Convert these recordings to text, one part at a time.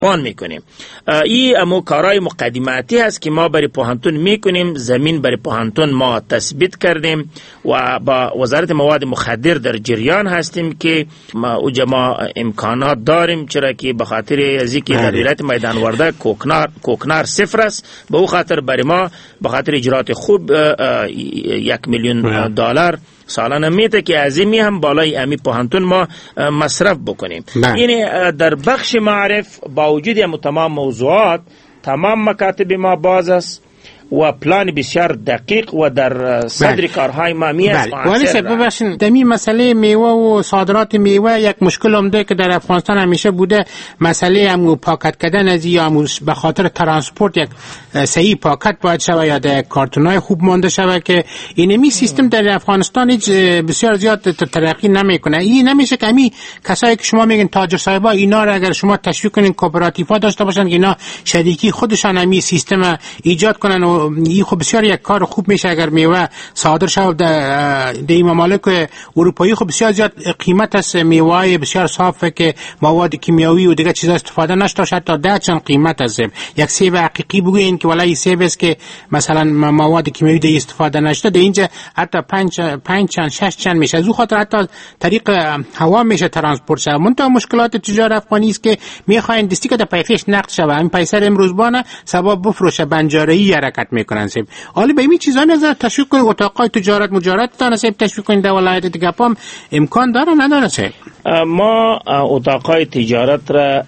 آن میکنیم. این امو کارهای مقدماتی هست که ما برای پوهنتون میکنیم. زمین برای پوهنتون ما تثبیت کردیم و با وزارت مواد مخدر در جریان هستیم که ما امکانات داریم، چرا که به خاطر از اینکه در ولایت میدان وردک کوکنار صفر است، به او خاطر برای ما به خاطر اجرات خوب 1,000,000 دلار سالانه میده که از این هم بالای امی پوهنتون ما مصرف بکنیم. یعنی در بخش معرف با وجود تمام موضوعات، تمام مکاتب ما باز است و پلان بسیار دقیق و در صدر کارهای ما میست. ولی ببخشید دمی مسئله میوه و صادرات میوه یک مشکل عمده که در افغانستان همیشه بوده، مسئله همون پاکت کردن از یا به خاطر ترانسپورت یک صحیح پاکت باید شود یا در کارتونای خوب مانده شود که اینمی سیستم در افغانستان هیچ بسیار زیاد ترقی نمیکنه. این نمیشه که همین کسایی که شما میگن تاجر صاحبا اینا را اگر شما تشویق کنین کوپراتیفا داشته باشن که اینا شریکی خودشان همین سیستم ایجاد کنن و این خب بسیار یک کار خوب میشه اگر میوه صادر شود در این ممالک اروپایی. خب بسیار زیاد قیمت است میوه بسیار صافه که مواد کیمیاوی و دیگه چیزا استفاده نشده، حتی 10 چند قیمت است. یک سیب حقیقی بگوین که ولای سیب است که مثلا مواد کیمیاوی دیگه استفاده نشده، در اینجا حتی 5 چند 6 چند میشه. از اون خاطر حتی طریق هوا میشه ترانسپورت شود. منتها مشکلات تجار افغانی است که میخواین دستی که در پیفش نقد شود، این پیسر امروز بانه سبب بفروشه بنجاری حرکت میکنن. حالا به این چیزا نظر تشویق کنید، اتاقای تجارت مجارت تا نسب تشویق کنید در ولایت دیگه پام امکان داره نداره سه؟ ما اتاقای تجارت را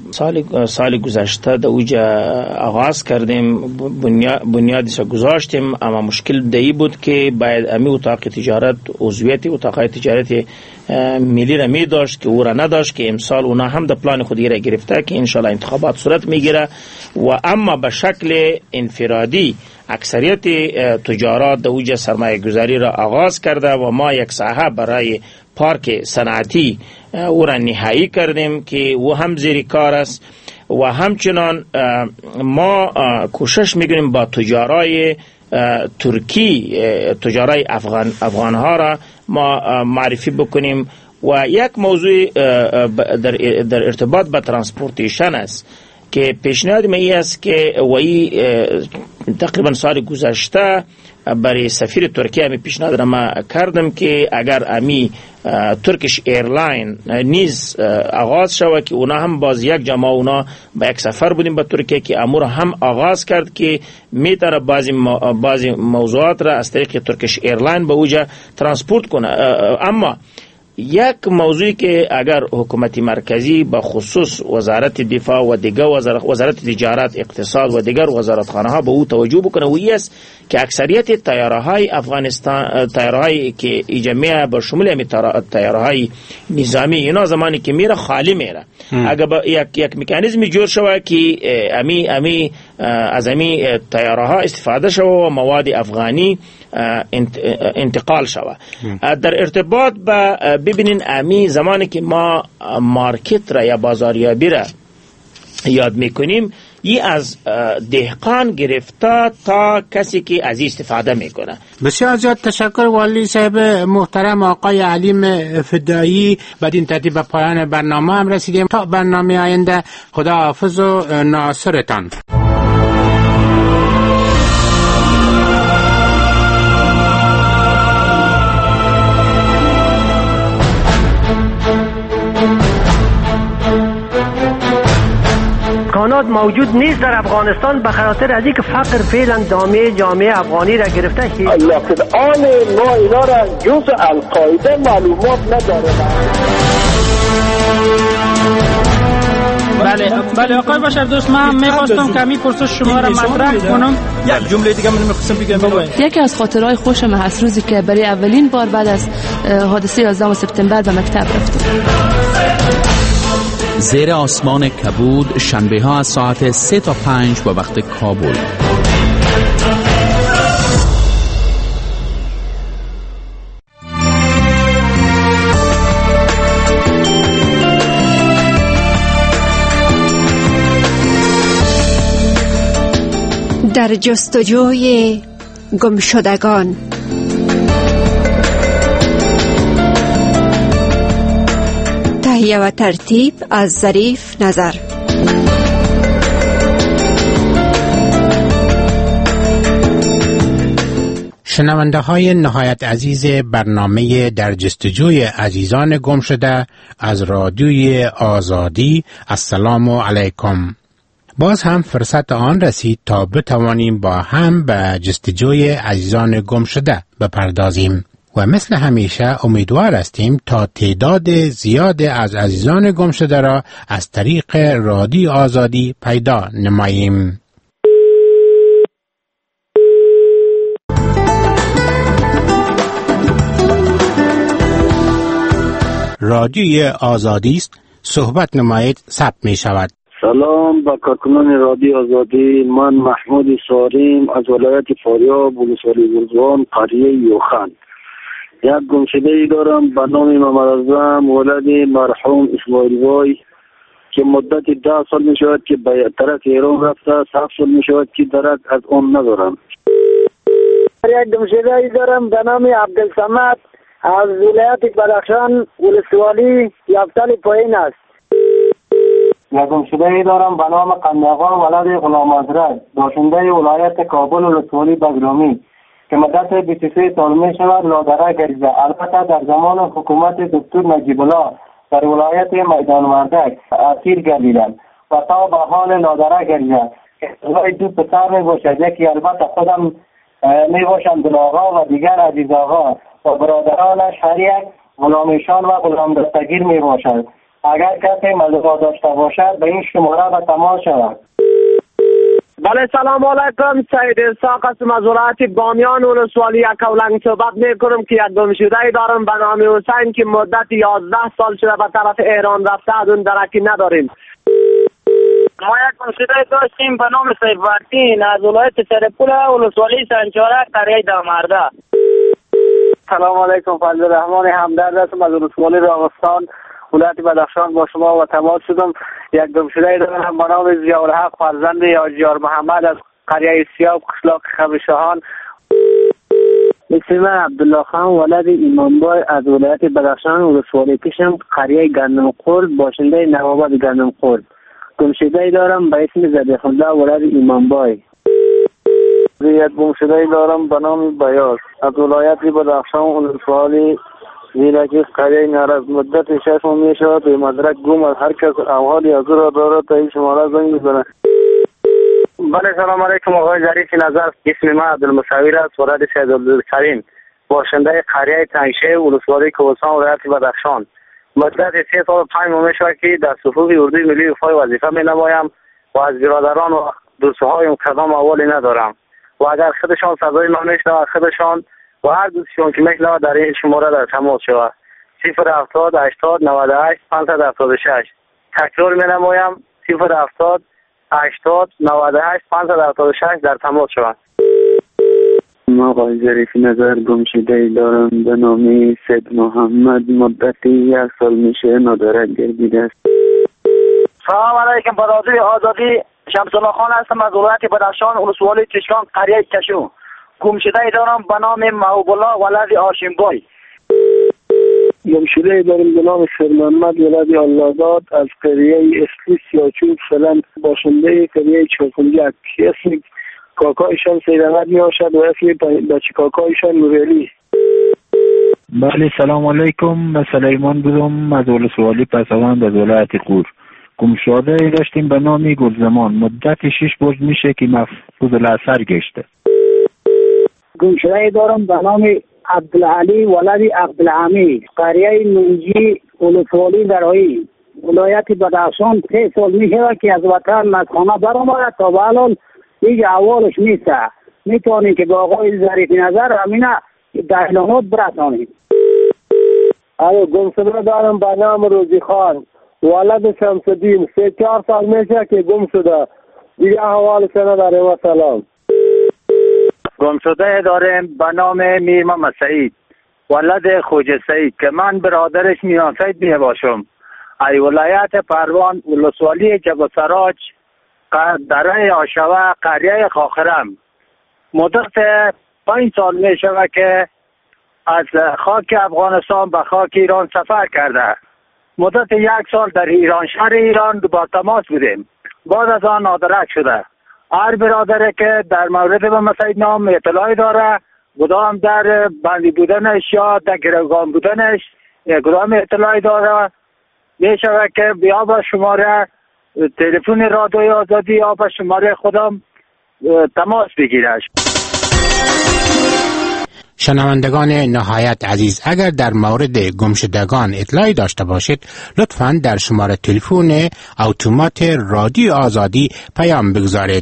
سال گذشته در اوجا آغاز کردیم، بنیادش گذاشتیم، اما مشکل دی بود که باید امی اتاق تجارت عضویت اتاقای تجارت ملی را می داشت که او را نداشت، که امسال اونا هم در پلان خودی را گرفته که انشالله انتخابات صورت می گیره و اما به شکل انفرادی اکثریت تجارات در اوج سرمایه گذاری را آغاز کرده و ما یک ساحه برای پارک صنعتی او را نهایی کردیم که او هم زیر کار است و همچنان ما کوشش میکنیم با تجارای ترکی، تجارای افغان ها را ما معرفی بکنیم و یک موضوع در ارتباط با ترانسپورتیشن است که پیشنهاد می است که وی تقریبا سال گذشته برای سفیر ترکیه می پیشنهاد را ما کردم که اگر امی ترکیش ایرلاین نیز آغاز شود که اونا هم باز یک جماعه اونا با یک سفر بودیم به ترکیه که امور هم آغاز کرد که میتونه بعضی موضوعات را از طریق ترکیش ایرلاین به اوجا ترانسپورت کنه. اما یک موضوعی که اگر حکومت مرکزی به خصوص وزارت دفاع و دیگر وزارت تجارت، اقتصاد و دیگر وزارتخانه ها به او توجه بکنه و این است که اکثریت طیاره‌های افغانستان، طیاره‌هایی که جمعیه به شمول طیاره‌های نظامی، اینا زمانی که میره خالی میره. اگر یک مکانیزمی جور شود که از امی طیاره‌ها استفاده شود و مواد افغانی انتقال شود. در ارتباط با ببینین امی زمانی که ما مارکت را یا بازاریابی را یاد میکنیم، این از دهقان گرفته تا کسی که از استفاده میکنه. بسیار زیاد تشکر والی صاحب محترم آقای علیم فدایی. بعد این ترتیب به پایان برنامه هم رسیدیم. تا برنامه آینده خدا حافظ و ناصرتان. امکانات موجود نیست در افغانستان به خاطر از اینکه فقر فعلا دامه جامعه افغانی را گرفته. لکن آن ما اینا را جز القاعده معلومات نداره. بله آقای بشر دوست، من می‌خواستم کمی پرسش شما را مطرح کنم. یک جمله دیگه من می‌خواستم بگم. یکی از خاطرهای خوش من از روزی که برای اولین بار بعد از حادثه 11 سپتامبر به مکتب رفتم. زیر آسمان کبود، شنبه ها از ساعت 3 تا 5 به وقت کابل. در جستجوی گمشدگان. تهیه و ترتیب از ظریف نظر. شنونده های نهایت عزیز برنامه در جستجوی عزیزان گم شده از رادیوی آزادی، السلام علیکم. باز هم فرصت آن رسید تا بتوانیم با هم به جستجوی عزیزان گم شده بپردازیم و مثل همیشه امیدوار هستیم تا تعداد زیاد از عزیزان گم شده را از طریق رادیو آزادی پیدا نماییم. رادیوی آزادی است، صحبت نمایید ثبت می شود. سلام با کارکنان رادیو آزادی، من محمود ساریم از ولایت فاریاب ولسوالی گرزوان قریه یوخان. یک گمشده ای دارم به نام محمد اعظم ولد مرحوم اسماعیل بای که مدت 10 سال می شود که به طرف ایران رفته، 7 سال می شود که درک از آن ندارم. یک گمشده ای دارم به نام عبدالصمد از ولایت بدخشان ولسوالی یفتل پایین است. یک گمشده ای دارم به نام قندقا ولد غلام حضرت باشنده ولایت کابل ولسوالی بگرامی که مدت 23 سال می شود لادره گریزه. البته در زمان حکومت دکتر نجیب الله در ولایت میدان وردک اسیر گردیدم و تا به حال لادره گریزه. احتضای 2 پسر می باشد، یکی البته خودم می باشم دل آقا و دیگر عزیز آقا و برادرانش هر یک غلامیشان و غلام دستگیر می باشد. اگر کسی ملغا داشته باشد به این شماره به تماس شود. بله سلام علیکم، سید اسحاق هستم از ولایت بامیان ولسوالی کولنگ. صحبت میکنم که یک گمشده ای دارم به نام حسین که مدت 11 سال شده به طرف ایران رفته، از اون درکی نداریم. ما یک گمشده ای داشتیم به نام سیف‌الدین از ولایت سرپول ولسوالی سنچاره قریه دامرده. سلام علیکم، فضل رحمان همدرد هستم از ولسوالی راغستان ولایت بدخشان با شما و تماس شدم. یک گمشده ای دارم به نام ضیاءالحق فرزند حاجیار محمد از قریه سیاب قشلاق خبرشاهان. اسم عبدالله خان ولد ایمانبای از ولایت بدخشان ولسوالی پیشم قریه گندم خورد باشنده نواباد گندم خورد. گمشده ای دارم به اسم ذبیح الله ولد ایمانبای. یک گمشده ای دارم به نام بیاض از ولایت بدخشان ولسوالی زیرکی قریه نرز. مدت 6 ماه می شود به مدرک گم از هر کس احوالی از او را دارد تا این شماره زنگ بزنه. بله سلام علیکم آقای ظریف نظر، اسم من عبدالمصور است ولد سید عبدالکریم باشنده قریه تنگشه ولسوالی کوهستان ولایت بدخشان. مدت 3 سال و 5 ماه می شود که در صفوف اردوی ملی وفای وظیفه می نمایم و از برادران و دوستهایم کدام احوالی ندارم و اگر خودشان صدای من میشنوند خودشان و هر دوستشون که میشنوند در این شماره در تماس شود 070 80 98 576. تکرار می نمایم 070 80 98 576 در تماس شود. آقای ظریفی نظر گمشده ای دارم به نام سید محمد مدت 1 سال میشه نادرک گردیده است. سلام علیکم، با رادیوی آزادی شمس الله خان هستم از ولایت بدخشان ولسوالی چشکان قریه کشو. گمشده ای دارم به نام محبوب الله ولد هاشم بای. گمشده ای دارم به نام سید محمد ولد الله‌زاد از قریه اسلی سیاچوب فلان باشنده قریه چوکنجک. اسم کاکایشان سید احمد می باشد و اسم بچه کاکایشان نوریلی. بله سلام علیکم، من سلیمان بودم از ولسوالی پسوند از ولایت قور. گمشده ای داشتیم به نام گلزمان مدت 6 برج میشه که مفقود الاثر گشته. گمشده ای دارم به نام عبدالعلی ولد عبدالحمید قریه نونجی ولسوالی درایی ولایت بدخشان. 3 سال میشه که از وطن از خانه برآمده تا به الان هیچ احوالش نیست. میتونیم که با آقای ظریفی نظر همینه در اعلانات برسانیم. گمشده دارم به نام روزی خان ولد شمس‌الدین 3-4 سال میشه که گم شده، دیگه احوالش نداره و سلام. گمشده داریم به نام میر محمد سعید ولد خوجه سعید که من برادرش میان سعید می باشم. ای ولایت پروان ولسوالی جبسراج دره آشوه قریه خاخرم. مدت 5 سال می شود که از خاک افغانستان به خاک ایران سفر کرده. مدت 1 سال در ایران شهر ایران با تماس بودیم، بعد از آن نادرک شده. هر برادره که در مورد به مسعود نام اطلاعی داره کدام در بندی بودنش یا در گروگان بودنش کدام اطلاعی داره، می شود که بیا با شماره تلفن رادیوی آزادی یا با شماره خودم تماس بگیرش. شنوندگان نهایت عزیز، اگر در مورد گمشدگان اطلاعی داشته باشید لطفاً در شماره تلفن اتومات رادیو آزادی پیام بگذارید.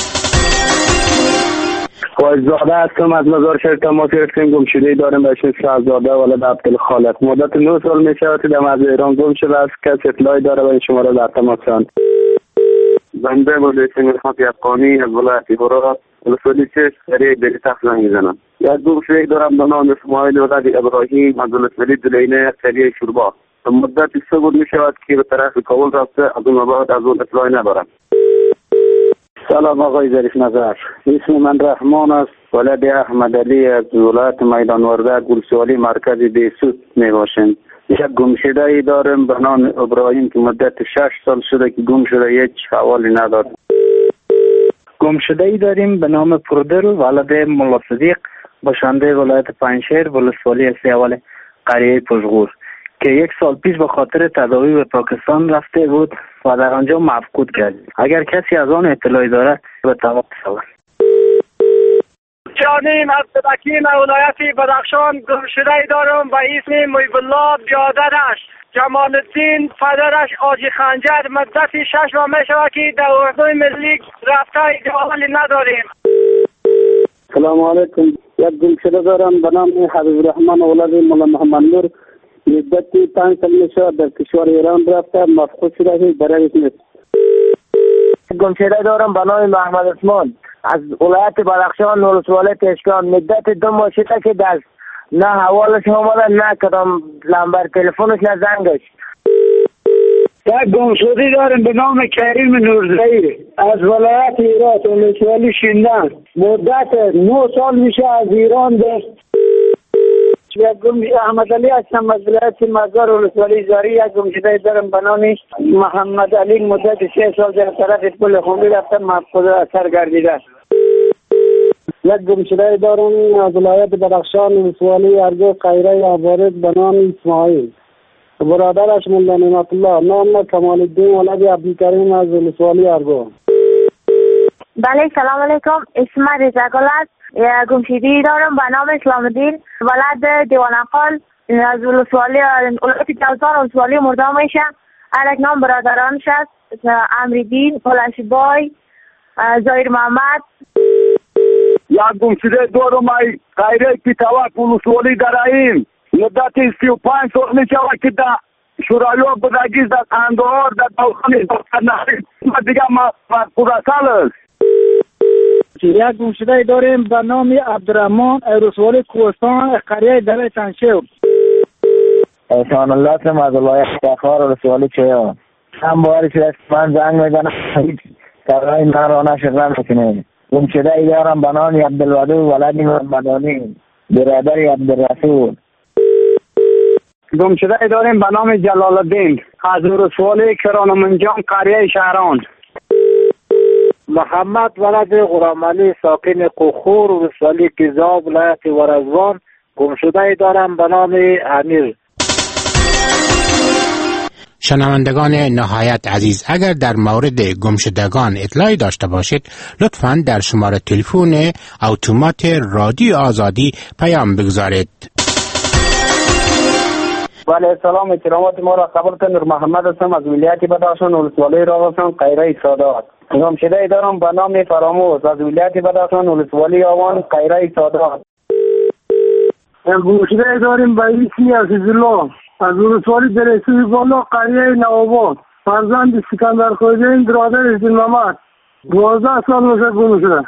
قایزاده هستم از مزار شهر تماس گرفتیم. گمشده‌ای داریم به اسم شهزاده ولد عبدالخالق. مدت 9 سال می شود که از ایران گم شده است. کسی اطلاعی داره و شماره در تماسند. بنده بودیسی میرخواد افغانی از ولایت هرات ولسوالی چشم سریع بری تخت زنگ میزنم. یک گمشده‌ای دارم به نام اسماعیل ولد ابراهیم از ولسوالی دلینه سریع شوربا. مدت 3 روز می شود که به طرف کابل رفته. از اون بعد از اون اطلاعی ندارم. سلام آقای ظریف نظر، اسم من رحمان است، ولد احمد علی از ولایت میدان وردک ولسوالی مرکز بیسوت می باشیم. یک گمشده‌ای دارم به نام ابراهیم که مدت 6 سال شده که گم شده، هیچ حوالی نداره. گمشده‌ای داریم به نام پردر ولد ملا صدیق باشنده ولایت پنجشیر ولسوالی سیاول قریه پشغور که 1 سال پیش به خاطر تداوی به پاکستان رفته بود و در آنجا مفقود کرد. اگر کسی از آن اطلاعی داره به تماس شود. جانیم از بدکین ولایت بدخشان گمشده‌ای دارم و اسم محب الله بیادرش جمال الدین پدرش آجی خنجر مدت 6 ماه می شود که در اردوی ملی رفته حوالی نداریم. سلام علیکم. یک گمشده دارم به نام حبیب الرحمن ولد مولا محمد نور. مدت 5 سال می شود در کشور ایران رفته، مفقود شده، برای نیست. گمشده دارم به نام محمد عثمان از ولایت بدخشان ولسوالی تشکان. مدت 2 ماه شده که در نه حوالش آمده نه کدام لمبر تلفنش نه زنگش. یک گمشده‌ای داریم به نام کریم نورزایی از ولایت هرات ولسوالی شیندن. مدت 9 سال میشه از ایران دست. یک گمشده احمد علی هستم از ولایت مزار ولسوالی زاری. یک گمشده‌ای دارم به نام محمد علی مدت 3 سال در طرف پل خونی رفتن مفقود اثر گردیده. یک گمشده‌ای دارم از ولایت بدخشان ولسوالی ارگو قیره عبارت به نام اسماعیل. برادرش مولا نعمت الله نام کمال الدین ولد عبدالکریم از ولسوالی ارگو. بله سلام علیکم، اسم رضاگل است. گمشده‌ای دارم به نام اسلام الدین ولد دیوانقال از ولسوالی ولایت جوزان ولسوالی مردان میشه. الک نام برادرانش است امریدین، پلشبای، زایر محمد. یک گمشده دارم ای قیره پیتاوک ولسوالی درائیم. مدت 35 سال می شود که در شورایو بودگیز در اندوار در داخل نحریب دیگه مفقود است. یک گمشده‌ای داریم به نام عبدالرحمن ولسوالی کوهستان قریه دره تنشیو. احسان الله سم از ولایت تخار ولسوالی چیا. هم باری که من زنگ میزنم هیچ کارهای من را نشغل میکنه. گمشده‌ای دارم به نام عبدالودود ولد محمدانی برادر عبدالرسول. گمشده‌ای داریم به نام جلال الدین از ولسوالی کرانمنجان قریه شهران. محمد ولد غرامعلی ساکن قخور ولسوالی گیزاب ولایت ورزوان. گمشده‌ای دارم به نام امیر. شنوندگان نهایت عزیز، اگر در مورد گمشدگان اطلاعی داشته باشید لطفاً در شماره تلفن اتومات رادیو آزادی پیام بگذارید. بله سلام اکرامات ما را قبول کنید. نور محمد هستم از ولایت بدخشان ولسوالی راغستان قیره سادات. گمشده‌ای دارم به نام فراموش از ولایت بدخشان ولسوالی آوان قیره سادات. گمشده‌ای داریم به اسم عزیزالله از ولسوالی درسوی بالا قریه نوآباد فرزند سکندر خوجین برادر دین محمد 12 سال میشه گم شده.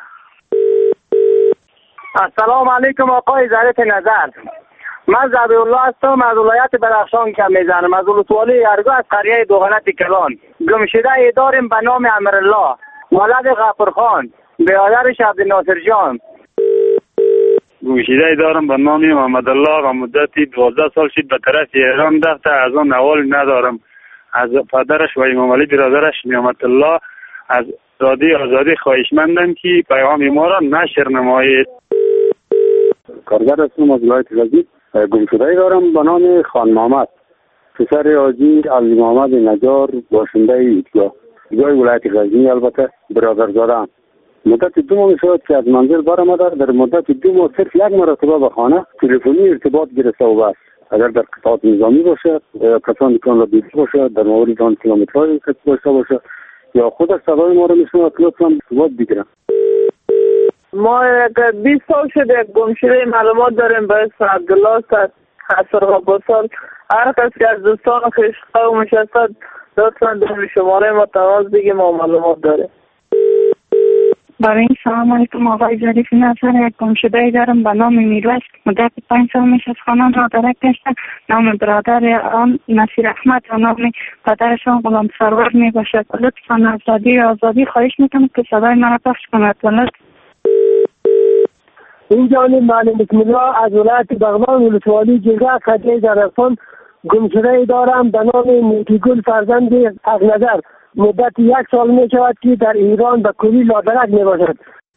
السلام علیکم آقای ظریف نظر، من زبی الله هستم از ولایت بدخشان که میزنم از ولسوالی ارگو از قریه دوغنت کلان. گمشده‌ای داریم به نام امیرالله ولد غفورخان برادرش عبدالناصر جان. گمشده‌ای دارم به نام محمد الله و مدتی 12 سال شد به طرف ایران رفته، از آن حوالی ندارم. از پدرش و امام علی برادرش نعمت الله از رادیو آزادی خواهشمندم که پیام ما را نشر نمایید. کارگر هستم از ولایت غزنی. گمشده دارم به نام خان محمد، پسر حاجی علی محمد نجار، باشنده ایدگاه ولایت غزنی. البته برادرزاده. مدت 2 ماه شد که از منزل برآمده. در مدت 2 ماه صرف 1 مرتبه به خانه تلفنی ارتباط گرفته و بس. اگر در قطعات نظامی باشه یا کسانی که آن را دیده باشه، در مورد آن کیلومترهای که داشته باشه یا خود صدای ما را میشنوه، لطفاً ارتباط بگیرن. ما 20 سال شده گمشده معلومات داریم به اسم عبدالله صد حسر و بسال. هر کسی از دوستان و خیشقا و مشستد لطفاً در شماره ما تماس بگیم ما معلومات داریم. برای سلام علیکم آقای ظریف نظر. یک گمشده دارم به نام میروش. مدت 5 سال میشه از خانه را درک گشته. نام برادر آن نصیر احمد و نام پدرشان غلام سرور می باشد. لطفاً آزادی خواهش میکنم که صدای مرا پخش کند. این جانب معلم بسم الله از ولایت بغلان ولسوالی جلگه قضیه زرفان گمشده دارم به نام نیکیگل فرزند حق نظر. مدت 1 سال می شود که در ایران به کوری لادرک می باشد.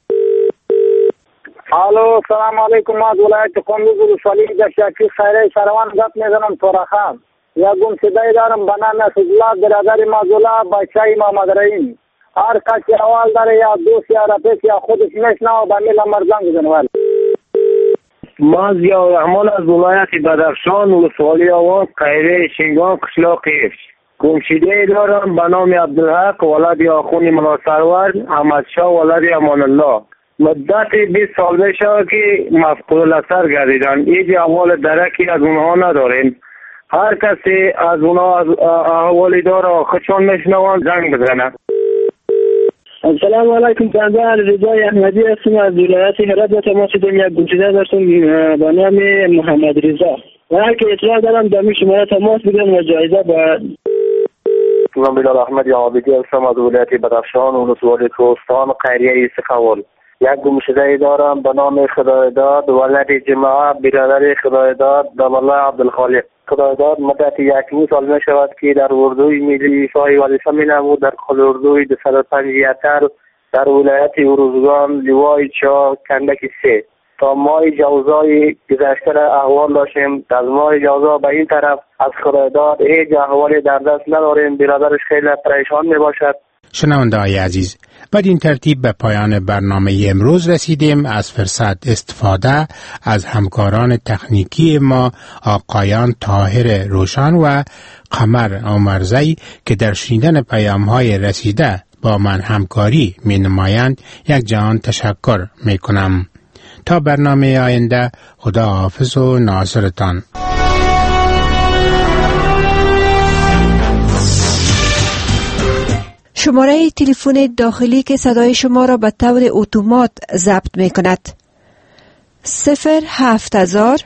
الو سلام علیکم. از ولایت کندوز ولسوالی دشکی خیره شروان گپ میزنم تورخم. یا گمشده دارم به نام اسدالله برادر مازولا بچه محمد رحیم. هر کسی اول داره یا دوست یا رفیق یا خودش میشنوه به میل مرزان بزنوال. ما ضیاء الرحمن از ولایت بدخشان ولسوالی آواز خیره شنگان قشلاق قیفش. گمشده دارم به نام عبدالحق ولد آخوند ملا سرور احمد شاه ولد امان الله. مدت 20 سال میشه که مفقود الاثر گردیدن. هیچ احوال درکی از اونها نداریم. هر کسی از اونها احوالی داره خودشان میشنوان زنگ بزنه. السلام علیکم. بنده رضای احمدی هستم از ولایت هرات. با تماس دارم یک گمشده داشتم به نام محمد رضا و هر که اطلاع دارم در شماره تماس بگیرم و جایزه باید. من بلال احمدی عابدی هستم از ولایت بدخشان ولسوالی کوهستان قریه سخاول. یک گمشده دارم به نام خدایداد ولد جماعه برادر خدایداد الله عبدالخالق. خدایداد مدت 1 سال می شود که در اردوی ملی ایفای وظیفه می نمود. در خل اردوی 250 در ولایت اروزگان لیوای چا کندک 3 تا ماه جوزای گذشته را احوال داشتیم. از ماه جوزا به این طرف از خدایداد هیچ احوالی در دست نداریم. برادرش خیلی پریشان می باشد. شنونده های عزیز، بعد این ترتیب به پایان برنامه امروز رسیدیم. از فرصت استفاده از همکاران تکنیکی ما آقایان طاهر روشن و قمر عمرزی که در شنیدن پیام‌های رسیده با من همکاری می نمایند یک جهان تشکر می کنم. تا برنامه آینده، خدا حافظ و ناصرتان. شماره تلفن داخلی که صدای شما را به طور اتومات ضبط می کند 07000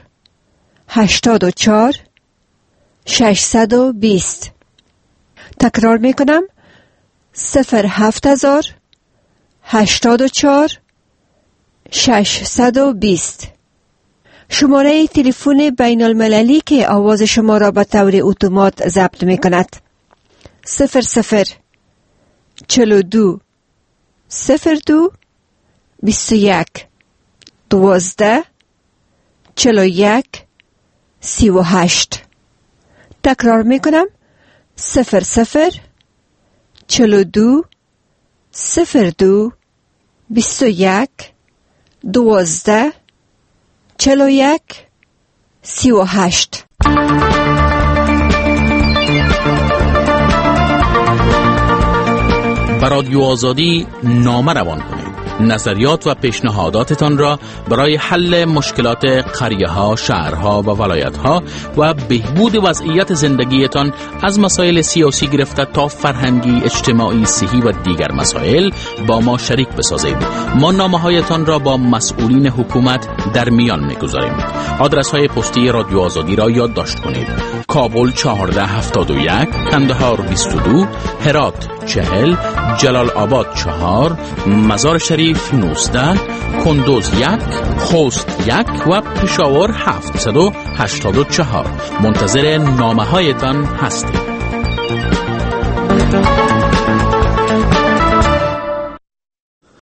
84 620. تکرار می کنم 07000 84 620. شماره تلفن بین المللی که آواز شما را به طور اتومات ضبط می کند 00 42 02 21 12 41 38. تکرار می کنم 00 42 02 21 12 41 38. بر رادیو آزادی نامه روان کنید. نظریات و پیشنهاداتتان را برای حل مشکلات قریه‌ها، شهرها و ولایت‌ها و بهبود وضعیت زندگیتان از مسائل سیاسی گرفته تا فرهنگی، اجتماعی، صحی و دیگر مسائل با ما شریک بسازید. ما نامه‌هایتان را با مسئولین حکومت در میان می‌گذاریم. آدرس‌های پستی رادیو آزادی را یادداشت کنید. کابل 1471، کندهار 22، هرات 40، جلال آباد 4، مزار شریف 19، کندوز 1، خوست 1 و پشاور 784. منتظر نامه هایتان هستیم.